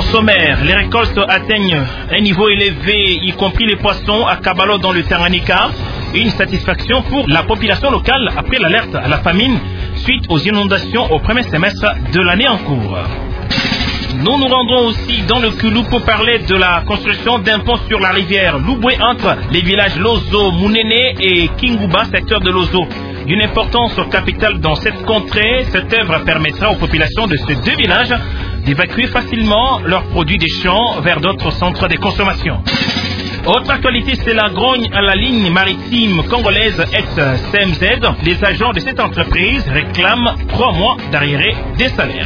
Au sommaire, les récoltes atteignent un niveau élevé, y compris les poissons à Kabalo dans le Tanganyika. Une satisfaction pour la population locale après l'alerte à la famine suite aux inondations au premier semestre de l'année en cours. Nous nous rendons aussi dans le Kulu pour parler de la construction d'un pont sur la rivière Louboué entre les villages Lozo, Mounene et Kinguba, secteur de Lozo. D'une importance capitale dans cette contrée, cette œuvre permettra aux populations de ces deux villages d'évacuer facilement leurs produits des champs vers d'autres centres de consommation. Autre actualité, c'est la grogne à la ligne maritime congolaise ex-CMZ. Les agents de cette entreprise réclament 3 mois d'arriérés des salaires.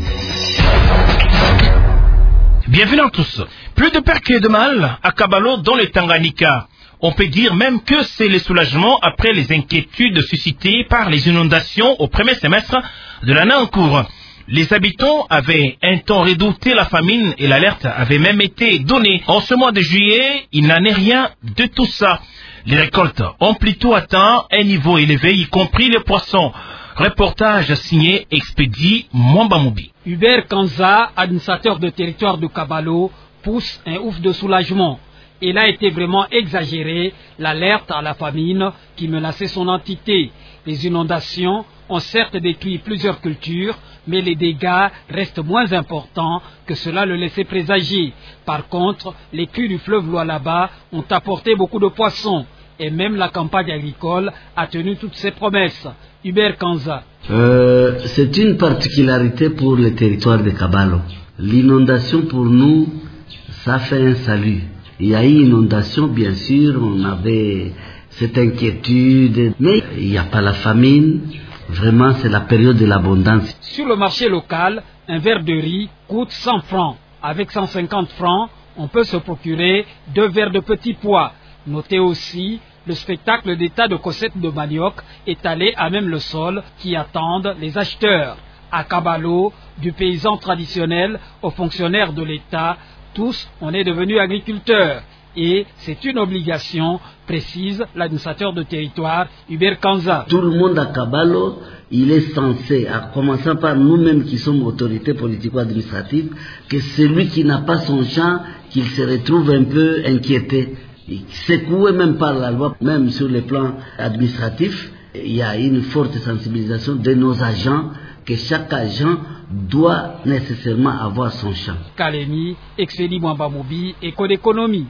Bienvenue à tous. Plus de peur que de mal à Kabalo dans le Tanganyika. On peut dire même que c'est le soulagement après les inquiétudes suscitées par les inondations au premier semestre de l'année en cours. Les habitants avaient un temps redouté la famine et l'alerte avait même été donnée. En ce mois de juillet, il n'en est rien de tout ça. Les récoltes ont plutôt atteint un niveau élevé, y compris les poissons. Reportage signé Expédie Mwambamoubi. Hubert Kanza, administrateur de territoire de Kabalo, pousse un ouf de soulagement. Il a été vraiment exagéré, l'alerte à la famine qui menaçait son entité. Les inondations ont certes détruit plusieurs cultures, mais les dégâts restent moins importants que cela le laissait présager. Par contre, les crues du fleuve Lualaba ont apporté beaucoup de poissons. Et même la campagne agricole a tenu toutes ses promesses. Hubert Kanza. C'est une particularité pour le territoire de Kabalo. L'inondation pour nous, ça fait un salut. Il y a eu inondation, bien sûr, on avait cette inquiétude, mais il n'y a pas la famine. Vraiment, c'est la période de l'abondance. Sur le marché local, un verre de riz coûte 100 francs. Avec 150 francs, on peut se procurer 2 verres de petits pois. Notez aussi le spectacle des tas de cossettes de manioc étalés à même le sol qui attendent les acheteurs. À Kabalo, du paysan traditionnel aux fonctionnaires de l'État, tous on est devenus agriculteurs. Et c'est une obligation, précise l'administrateur de territoire Hubert Kanza. Tout le monde à Kabalo, il est censé, à commencer par nous-mêmes qui sommes autorités politico-administratives, que celui qui n'a pas son champ, qu'il se retrouve un peu inquiété. Secoué même par la loi, même sur le plan administratif, il y a une forte sensibilisation de nos agents, que chaque agent doit nécessairement avoir son champ. Kalemi, Expédie Mwambamoubi, Éco d'économie.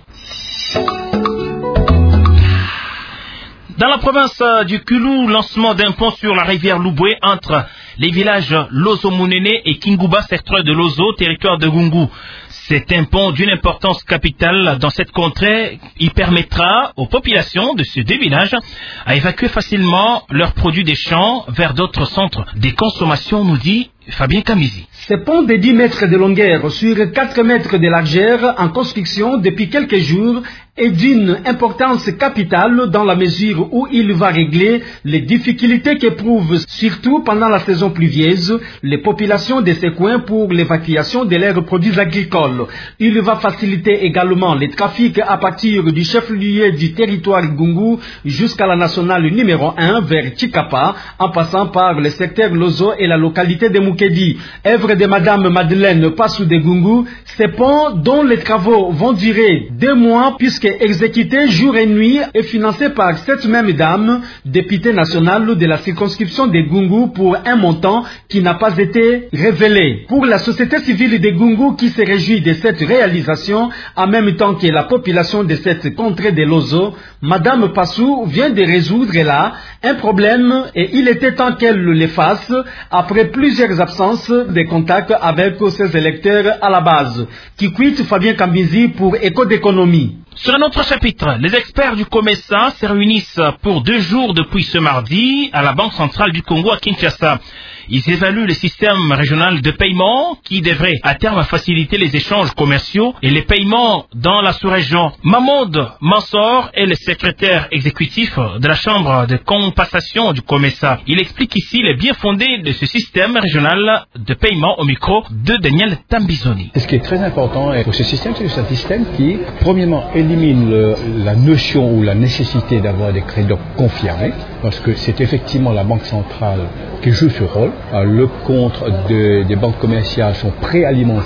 Dans la province du Kulu, lancement d'un pont sur la rivière Louboué entre les villages Lozo Mounene et Kinguba, secteur de Lozo, territoire de Gungu. C'est un pont d'une importance capitale dans cette contrée. Il permettra aux populations de ces deux villages à évacuer facilement leurs produits des champs vers d'autres centres de consommation, nous dit Fabien Kamizi. Ce pont de 10 mètres de longueur sur 4 mètres de largeur en construction depuis quelques jours est d'une importance capitale dans la mesure où il va régler les difficultés qu'éprouvent surtout pendant la saison pluvieuse les populations de ces coins pour l'évacuation de leurs produits agricoles. Il va faciliter également les trafics à partir du chef-lieu du territoire Gungu jusqu'à la nationale numéro 1 vers Chikapa en passant par le secteur Lozo et la localité de Mukedi. Œuvre de Madame Madeleine Passou de Gungu, ces ponts dont les travaux vont durer 2 mois puisque exécuté jour et nuit et financé par cette même dame, députée nationale de la circonscription de Gungu pour un montant qui n'a pas été révélé. Pour la société civile de Gungu qui se réjouit de cette réalisation, en même temps que la population de cette contrée de Lozo, Madame Passou vient de résoudre là un problème et il était temps qu'elle le fasse après plusieurs absences de contact avec ses électeurs à la base. Qui quitte Fabien Kambizi pour Éco d'économie. Sur un autre chapitre, les experts du COMESA se réunissent pour 2 jours depuis ce mardi à la Banque centrale du Congo à Kinshasa. Ils évaluent le système régional de paiement qui devrait à terme faciliter les échanges commerciaux et les paiements dans la sous-région. Mahmoud Mansour est le secrétaire exécutif de la chambre de compensation du COMESA. Il explique ici les bien fondés de ce système régional de paiement au micro de Daniel Tambizoni. Ce qui est très important pour ce système, c'est un système qui, premièrement, élimine la notion ou la nécessité d'avoir des crédits confirmés, parce que c'est effectivement la Banque centrale qui joue ce rôle. Le compte des banques commerciales sont préalimentés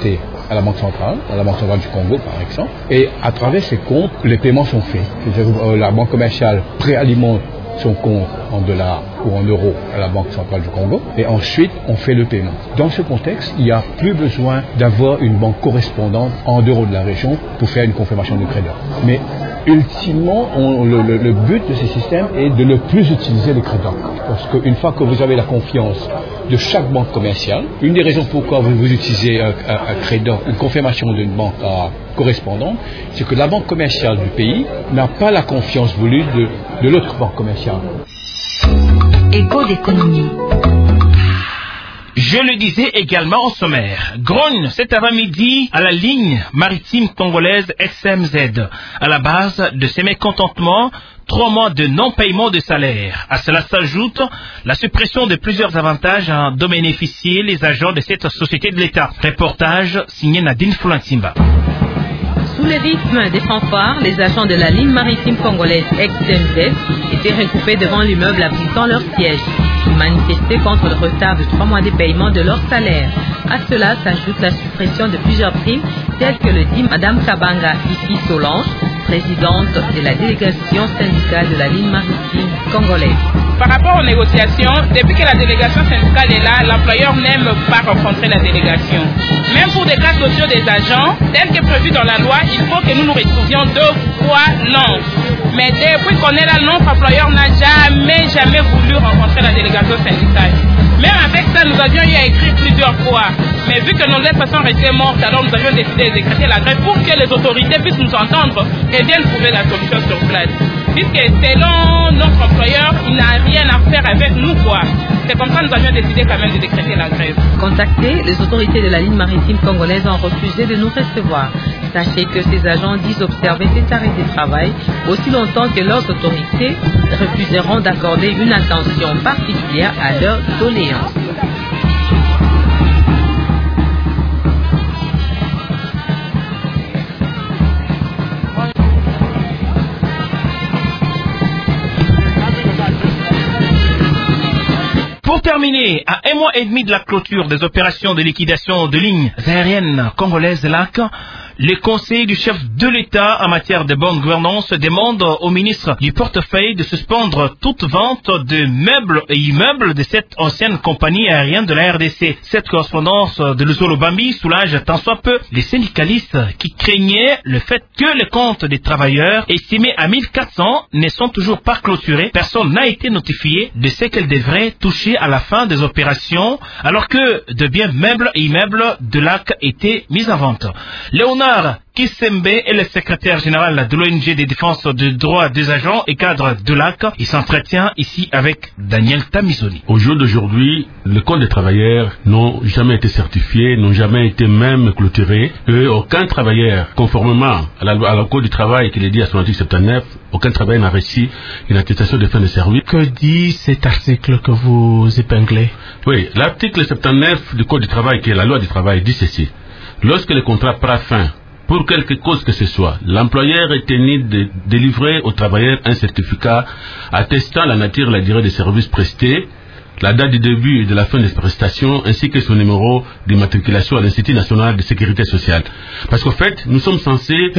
à la Banque centrale du Congo par exemple, et à travers ces comptes, les paiements sont faits. La banque commerciale préalimente son compte en dollars ou en euros à la Banque centrale du Congo, et ensuite on fait le paiement. Dans ce contexte, il n'y a plus besoin d'avoir une banque correspondante en dehors de la région pour faire une confirmation de crédit. Mais ultimement, le but de ce système est de ne plus utiliser les crédits. Parce qu'une fois que vous avez la confiance de chaque banque commerciale, une des raisons pourquoi vous utilisez un crédit, une confirmation d'une banque correspondante, c'est que la banque commerciale du pays n'a pas la confiance voulue de l'autre banque commerciale. Écho d'économie. Je le disais également au sommaire. Grogne cet avant-midi à la ligne maritime congolaise SMZ. À la base de ces mécontentements, 3 mois de non-paiement de salaire. À cela s'ajoute la suppression de plusieurs avantages dont bénéficiaient les agents de cette société de l'État. Reportage signé Nadine Foulantimba. Sous le rythme des fanfares, les agents de la ligne maritime congolaise XMZ étaient regroupés devant l'immeuble abritant leur siège. Ils manifestaient contre le retard de 3 mois de paiement de leur salaire. À cela s'ajoute la suppression de plusieurs primes, telles que le dit Madame Kabanga Ifi Solange, présidente de la délégation syndicale de la ligne maritime congolaise. Par rapport aux négociations, depuis que la délégation syndicale est là, l'employeur n'aime pas rencontrer la délégation. Même pour des cas sociaux des agents, tel que prévu dans la loi, il faut que nous nous retrouvions 2 fois l'an. Mais depuis qu'on est là, notre employeur n'a jamais voulu rencontrer la délégation syndicale. Même avec ça, nous avions eu à écrire plusieurs fois. Mais vu que nos lettres sont restées mortes, alors nous avions décidé de décréter la grève pour que les autorités puissent nous entendre et viennent trouver la solution sur place. Puisque selon notre employeur, il n'a rien à faire avec nous, quoi. C'est comme ça que nous avions décidé quand même de décréter la grève. Contactés, les autorités de la ligne maritime congolaise ont refusé de nous recevoir. Sachez que ces agents disent observer cet arrêt de travail aussi longtemps que leurs autorités refuseront d'accorder une attention particulière à leurs doléances. Pour terminer, à 1 mois et demi de la clôture des opérations de liquidation de lignes aériennes congolaises LAC, les conseillers du chef de l'État en matière de bonne gouvernance demandent au ministre du portefeuille de suspendre toute vente de meubles et immeubles de cette ancienne compagnie aérienne de la RDC. Cette correspondance de Luzolo Bambi soulage tant soit peu les syndicalistes qui craignaient le fait que les comptes des travailleurs estimés à 1400 ne sont toujours pas clôturés. Personne n'a été notifié de ce qu'elles devraient toucher à la fin des opérations alors que de biens meubles et immeubles de LAC étaient mis en vente. Léonard Kisembe est le secrétaire général de l'ONG des défenses des droits des agents et cadres de LAC. Il s'entretient ici avec Daniel Tamizoni. Au jour d'aujourd'hui, les comptes des travailleurs n'ont jamais été certifiés, n'ont jamais été même clôturés. Et aucun travailleur, conformément à la Code du travail qui est dit à son article 79, aucun travailleur n'a reçu une attestation de fin de service. Que dit cet article que vous épinglez? Oui, l'article 79 du Code du travail, qui est la loi du travail, dit ceci. Lorsque le contrat prend fin, pour quelque cause que ce soit, l'employeur est tenu de délivrer aux travailleurs un certificat attestant la nature et la durée des services prestés, la date du début et de la fin des prestations, ainsi que son numéro d'immatriculation à l'Institut national de sécurité sociale. Parce qu'en fait, nous sommes censés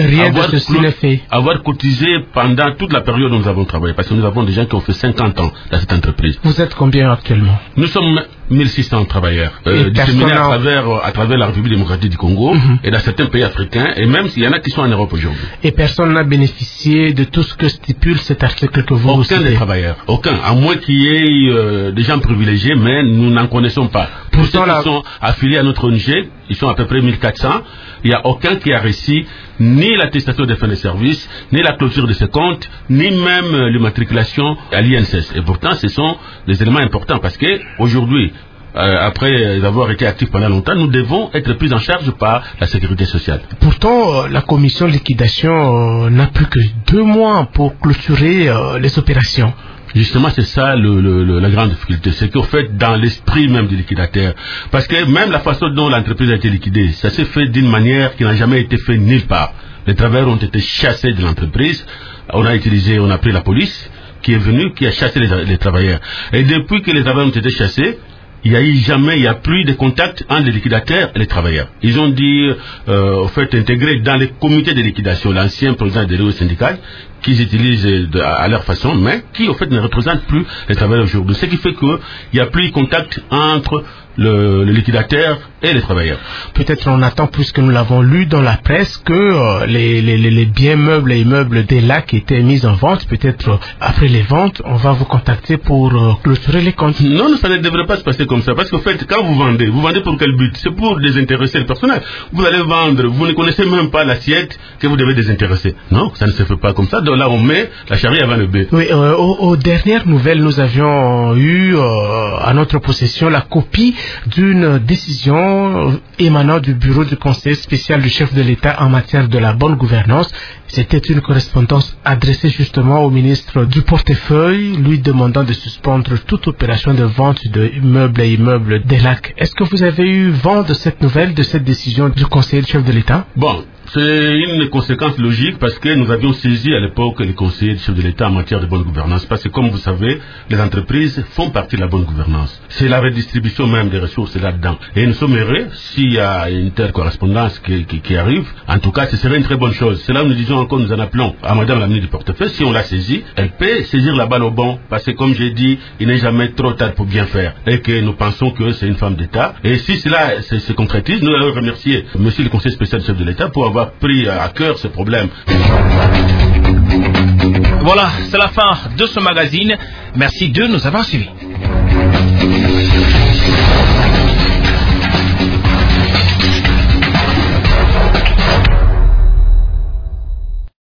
avoir cotisé pendant toute la période où nous avons travaillé. Parce que nous avons des gens qui ont fait 50 ans dans cette entreprise. Vous êtes combien actuellement? Nous sommes 1600 travailleurs, disséminés à travers la République démocratique du Congo et dans certains pays africains, et même s'il y en a qui sont en Europe aujourd'hui. Et personne n'a bénéficié de tout ce que stipule cet article que vous citez? Aucun des travailleurs, aucun, à moins qu'il y ait des gens privilégiés, mais nous n'en connaissons pas. Pour ceux qui sont affiliés à notre ONG, ils sont à peu près 1400, il n'y a aucun qui a reçu ni l'attestation de fin de service, ni la clôture de ses comptes, ni même l'immatriculation à l'INSS. Et pourtant, ce sont des éléments importants parce que aujourd'hui, après avoir été actifs pendant longtemps, nous devons être pris en charge par la sécurité sociale. Pourtant, la commission de liquidation n'a plus que 2 mois pour clôturer les opérations. Justement, c'est ça la grande difficulté. C'est qu'en fait, dans l'esprit même du liquidateur, parce que même la façon dont l'entreprise a été liquidée, ça s'est fait d'une manière qui n'a jamais été faite nulle part. Les travailleurs ont été chassés de l'entreprise. On a pris la police qui est venue, qui a chassé les travailleurs. Et depuis que les travailleurs ont été chassés, il n'y a plus de contact entre les liquidateurs et les travailleurs. Ils ont dit, au fait, intégrer dans les comités de liquidation l'ancien président des réseaux syndicaux, qu'ils utilisent à leur façon, mais qui, au fait, ne représentent plus les travailleurs aujourd'hui. Ce qui fait qu'il n'y a plus de contact entre le liquidateur et les travailleurs. Peut-être on attend, puisque nous l'avons lu dans la presse, que les biens meubles et immeubles des lacs étaient mis en vente. Peut-être après les ventes, on va vous contacter pour clôturer les comptes. Non, ça ne devrait pas se passer comme ça. Parce qu'en fait, quand vous vendez pour quel but? C'est pour désintéresser le personnel. Vous allez vendre, vous ne connaissez même pas l'assiette que vous devez désintéresser. Non, ça ne se fait pas comme ça. Donc là, on met la charrue avant le bœuf. Oui, aux dernières nouvelles, nous avions eu à notre possession la copie d'une décision émanant du bureau du conseil spécial du chef de l'État en matière de la bonne gouvernance. C'était une correspondance adressée justement au ministre du portefeuille, lui demandant de suspendre toute opération de vente de meubles et immeubles des lacs. Est-ce que vous avez eu vent de cette nouvelle, de cette décision du conseiller du chef de l'État? Bon, c'est une conséquence logique parce que nous avions saisi à l'époque les conseillers du chef de l'État en matière de bonne gouvernance. Parce que comme vous savez, les entreprises font partie de la bonne gouvernance. C'est la redistribution même des ressources là-dedans. Et nous sommes heureux s'il y a une telle correspondance qui arrive. En tout cas, ce serait une très bonne chose. C'est là où nous disons encore, nous en appelons à Madame la ministre du portefeuille. Si on l'a saisie, elle peut saisir la balle au bon. Parce que comme j'ai dit, il n'est jamais trop tard pour bien faire. Et que nous pensons que c'est une femme d'État. Et si cela se concrétise, nous allons remercier Monsieur le conseiller spécial du chef de l'État pour avoir pris à cœur ce problème. Voilà, c'est la fin de ce magazine. Merci de nous avoir suivis.